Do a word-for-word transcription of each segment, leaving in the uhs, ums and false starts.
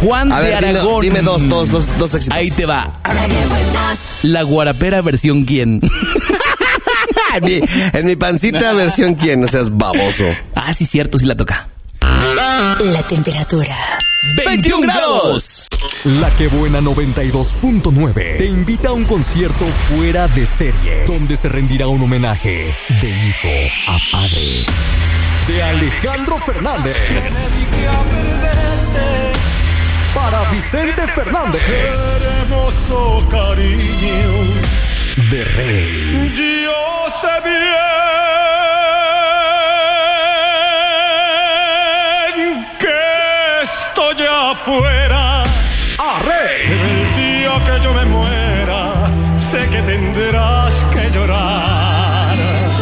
Juan A de ver, dime, Aragón. dime dos, dos, dos, dos éxitos. Ahí te va. La guarapera versión quién. en, mi, en mi pancita versión quién, no seas baboso. Ah, sí, cierto, sí la toca. La temperatura. veintiún grados. La Que Buena noventa y dos punto nueve te invita a un concierto fuera de serie, donde se rendirá un homenaje de hijo a padre. De Alejandro Fernández. Para Vicente Fernández. Hermoso cariño. De Rey. Yo sé bien que estoy afuera. A Rey. El día que yo me muera, sé que tendrás que llorar.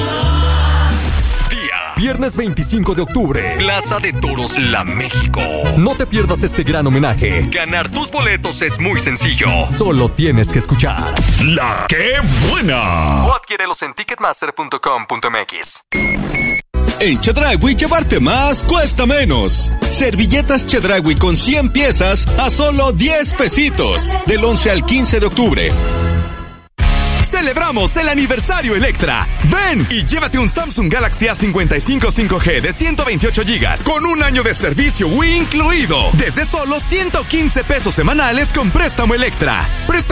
Día. Viernes veinticinco de octubre. Plaza de Toros La México. No te pierdas este gran homenaje. Ganar tus boletos es muy sencillo. Solo tienes que escuchar La Que Buena. o adquiérelos en ticketmaster punto com punto m x. En Chedraui llevarte más cuesta menos. Servilletas Chedraui con cien piezas a solo diez pesitos. Del once al quince de octubre. Celebramos el aniversario Electra. Ven y llévate un Samsung Galaxy A cincuenta y cinco cinco G de ciento veintiocho gigas con un año de servicio Wii incluido. Desde solo ciento quince pesos semanales con préstamo Electra. Préstamo